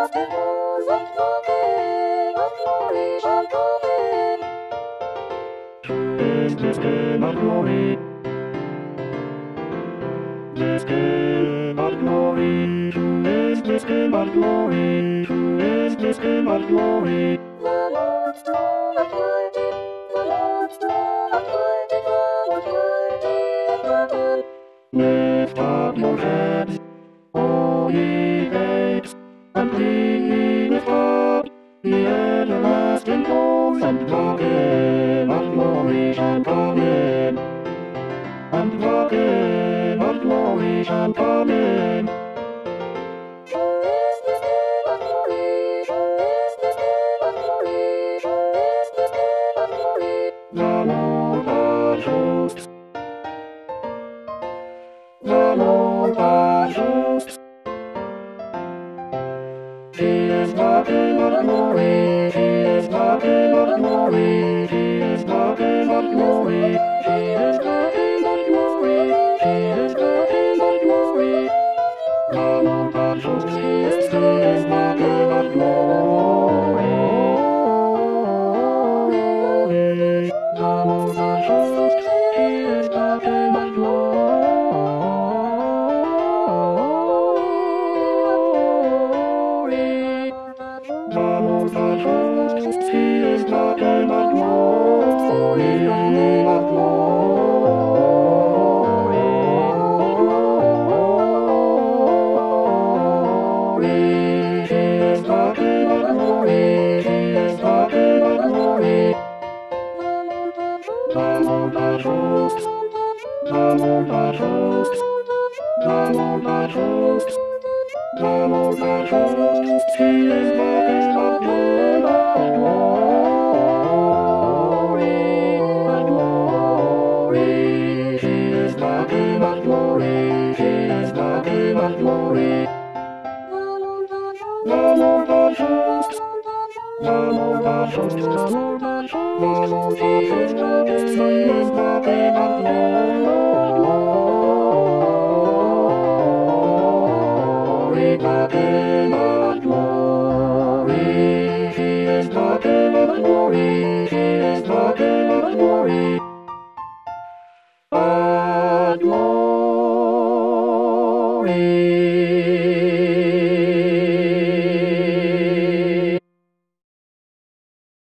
Is this game of glory? This game of glory. Who is this game of glory? Who is this game of glory? The Lord strong and mighty, the Lord strong and mighty, the Lord mighty in battle. Lift up your heads, O ye gates, and be ye lifted, the everlasting doors, and the King of glory shall come in. And the King of glory shall come in. Who is this King of glory? Who is this King of glory? Who is this King of glory? The Lord of hosts, the Lord of hosts. He is the King of glory, He is the King of glory, He is the King of glory, He is the King of glory, He is the King of glory. The Lord of hosts, He is the King of glory. The Lord of hosts, He is the King of glory. The Lord of hosts, He is the King of glory, of glory. He is the King of glory, He is the King of glory. The Lord of hosts, the Lord of hosts, the Lord of hosts, the Lord of hosts, He is the King of glory, of glory. He is the King of glory, He is the King of glory. The Lord of hosts, the Lord of hosts, the Lord of hosts, the Lord of hosts, He is the King of glory, the King of glory. He is the King of glory, He is the King of glory.